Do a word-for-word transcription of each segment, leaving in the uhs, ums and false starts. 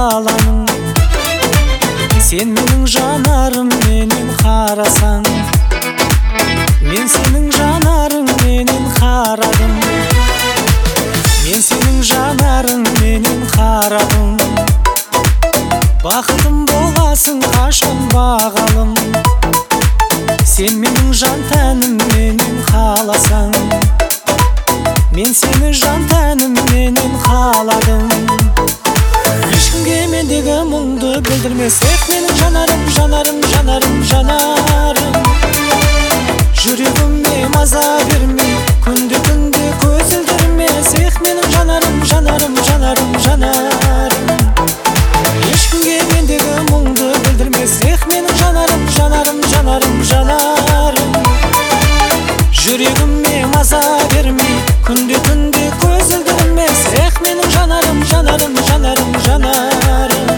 қаланың. Сен менің жанарым менен қарасаң, мен сенің жанарың менен қарадым. Мен сенің жанарың менен қарадым. Бақытым боласың қашан бағалым. Сен менің жан тәнім менен қаласаң, мен сені жан тәнім менен қаладым. Ешкімге мендегі мұңды білдірмес, эх менің жанарым, жанарым, жанарым, жанарым. Жүрегіме маза бермей, күнде-күнде көзілдірмес, эх менің жанарым, жанарым, жанарым, жанарым. Ешкімге мендегі мұңды білдірмес, эх менің жанарым, жанарым, жанарым, жанарым. Жүрегіме маза бермей, күнде-күнде көзілдірмес, эх менің жанарым, жанарым, жанарым, жанарым.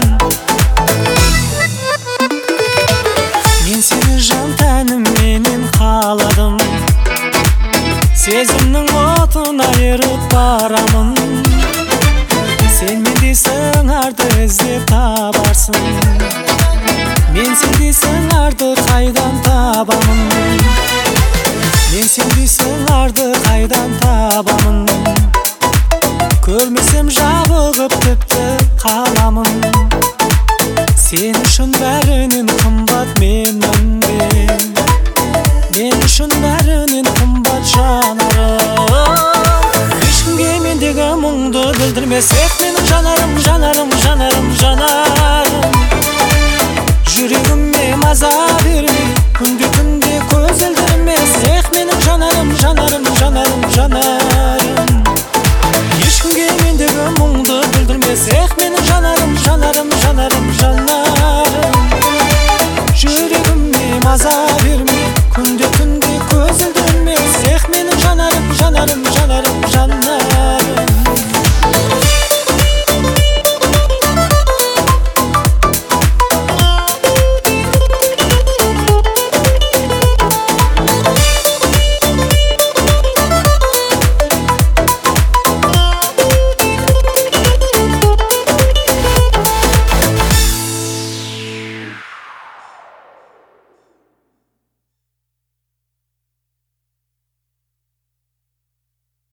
Мен сені жан тәнім менен қаладым. Сезімнің отына еріп барамын. Сен мендей сыңарды іздеп табарсың, мен сендей сыңарды қайдан табамын. Мен сендей сыңарды қайдан табамын. Көрмесем жабығып тіпті